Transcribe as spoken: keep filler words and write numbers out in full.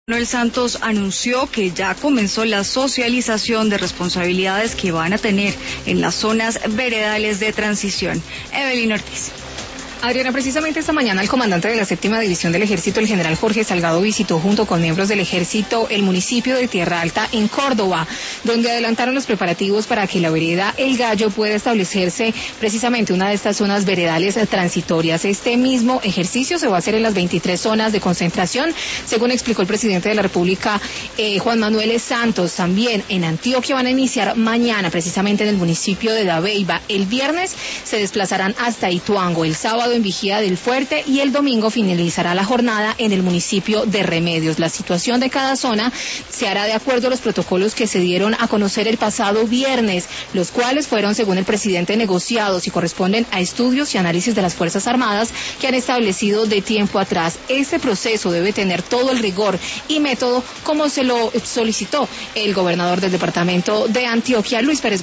Manuel Santos anunció que ya comenzó la socialización de responsabilidades que van a tener en las zonas veredales de transición. Evelyn Ortiz. Adriana, precisamente esta mañana el comandante de la séptima división del Ejército, el general Jorge Salgado, visitó junto con miembros del Ejército el municipio de Tierra Alta en Córdoba, donde adelantaron los preparativos para que la vereda El Gallo pueda establecerse precisamente una de estas zonas veredales transitorias. Este mismo ejercicio se va a hacer en las veintitrés zonas de concentración, según explicó el presidente de la República, eh, Juan Manuel Santos. También en Antioquia van a iniciar mañana, precisamente en el municipio de Dabeiba. El viernes se desplazarán hasta Ituango, el sábado en Vigía del Fuerte y el domingo finalizará la jornada en el municipio de Remedios. La situación de cada zona se hará de acuerdo a los protocolos que se dieron a conocer el pasado viernes, los cuales fueron, según el presidente, negociados y corresponden a estudios y análisis de las Fuerzas Armadas que han establecido de tiempo atrás. Este proceso debe tener todo el rigor y método como se lo solicitó el gobernador del departamento de Antioquia, Luis Pérez.